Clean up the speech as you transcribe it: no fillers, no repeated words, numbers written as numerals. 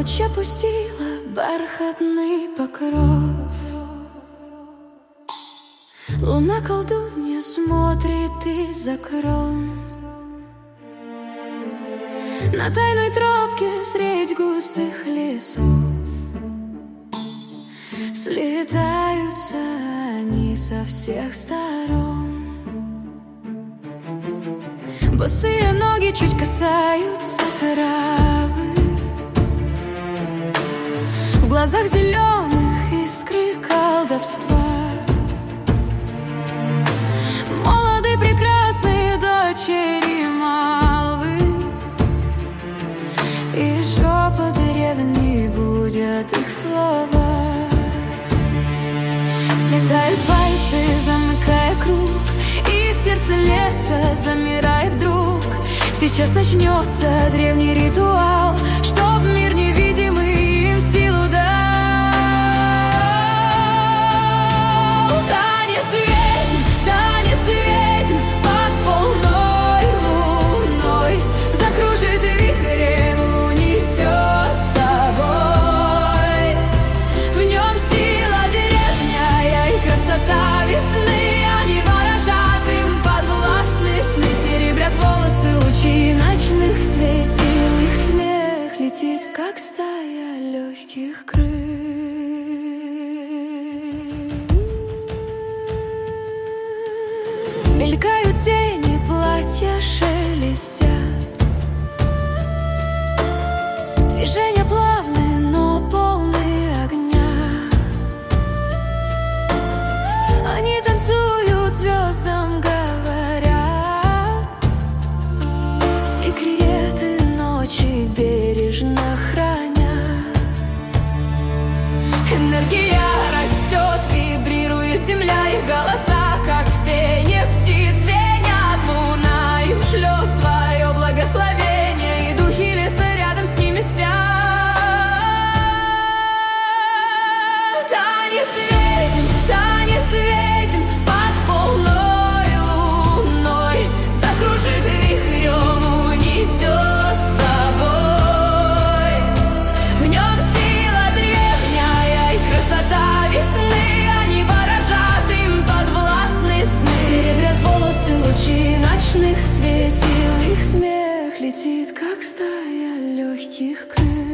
Ночь опустила бархатный покров. Луна колдунья смотрит из-за крон. На тайной тропке средь густых лесов слетаются они со всех сторон. Босые ноги чуть касаются травы, в глазах зеленых искры колдовства. Молоды прекрасные дочери Малвы, и шепот древний будет их слова. Сплетают пальцы, замыкая круг, и сердце леса замирает вдруг. Сейчас начнется древний ритуал, чтоб мир невидимый им силу дал. Танец ведьм под полной луной закружит вихрем, унесет с собой. В нем сила древняя и красота весны, они ворожат им подвластны сны. Серебрят волосы лучи ночных светил, их смех летит, как стая легких крыл. Мелькают тени, платья шелестят, движения плавные, но полные огня. Они танцуют, звездам говорят секреты ночи, бережно храня. Энергия растет, вибрирует земля, их голоса, как пение птиц, звенят. Луна им шлет свое благословение, и духи леса рядом с ними спят. Танец ведьм под полной луной закружит вихрем, унесет с собой. В нем сила древняя и красота весны, они ворожат им подвластны сны. Серебрят волосы лучи ночных светил, их смех летит, как стая легких крыл.